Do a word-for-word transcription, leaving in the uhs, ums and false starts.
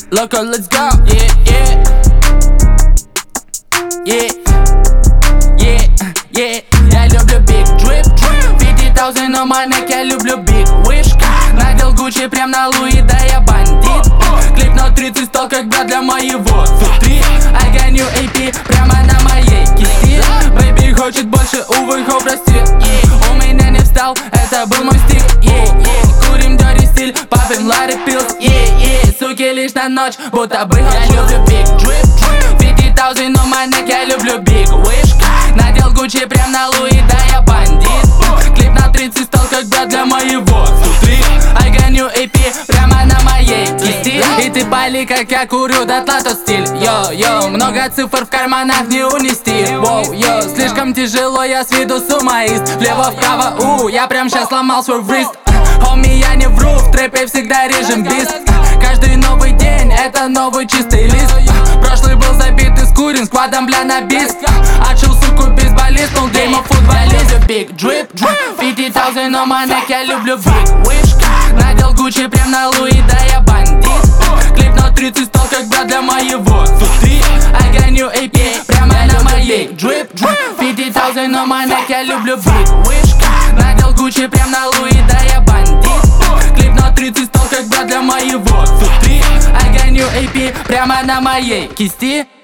Loco, let's go. Yeah, yeah. Yeah, yeah, yeah. Я люблю big drip, fifty thousand на манек, я люблю big wish. Надел Гуччи прям на Луи, да я бандит. Клип на тридцать стал как брат для моего сутри. I got new эй пи прямо на моей кисти. Бэйби хочет больше, увы, хоп, прости. У меня не встал, это был мой стиль. Yeah, yeah. Курим dirty стиль, попим ларри пилс. Yeah, yeah. Суки лишь на ночь, будто бы я люблю big drip, fifty thousand на манек, я люблю big wish. Надел Гуччи прям на Луи, да я бандит. Клип на тридцать стал как брат для моего сутри. I got new эй пи прямо на моей кисти. И ты пали, как я курю, дотла тот стиль. Йо-йо, много цифр в карманах не унести. Воу-йо, слишком тяжело, я с виду сумоист. Влево-вправо, у, я прям щас сломал свой врист. Хоми, я не вру, в трэпе всегда режем бист. Каждый новый день, это новый чистый лист. Прошлый был забит и скурен, сквадом бля на бис. Отшил суку бейсболистнул, гейм оф футболист. Big drip, fifty thousand на манек, я люблю big wish. Надел Гуччи прям на Луи, да я бандит. Клип на тридцать стал как брат для моего сутри. I got new эй пи прямо на моей drip, fifty thousand на манек, я люблю big wish. Надел Гуччи прям на Луи, да я бандит. Клип на тридцать стал как брат для моего сутри. I got new эй пи прямо на моей кисти.